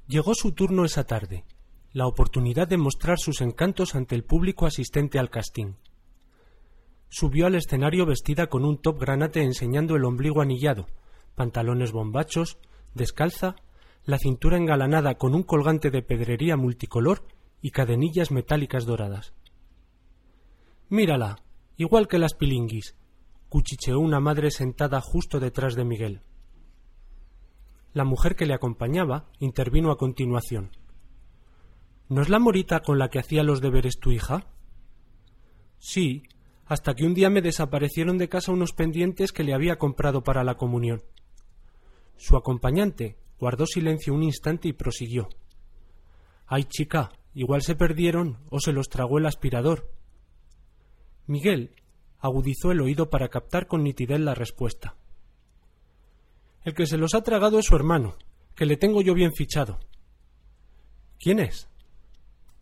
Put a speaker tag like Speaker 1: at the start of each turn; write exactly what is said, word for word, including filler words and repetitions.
Speaker 1: Llegó su turno esa tarde, la oportunidad de mostrar sus encantos ante el público asistente al casting. Subió al escenario vestida con un top granate enseñando el ombligo anillado, pantalones bombachos, descalza, la cintura engalanada con un colgante de pedrería multicolor y cadenillas metálicas doradas. «Mírala, igual que las pilinguis», cuchicheó una madre sentada justo detrás de Miguel. La mujer que le acompañaba intervino a continuación. «¿No es la morita con la que hacía los deberes tu hija?» «Sí, hasta que un día me desaparecieron de casa unos pendientes que le había comprado para la comunión». Su acompañante guardó silencio un instante y prosiguió. «Ay, chica, igual se perdieron o se los tragó el aspirador». Miguel agudizó el oído para captar con nitidez la respuesta. «El que se los ha tragado es su hermano, que le tengo yo bien fichado». «¿Quién es?».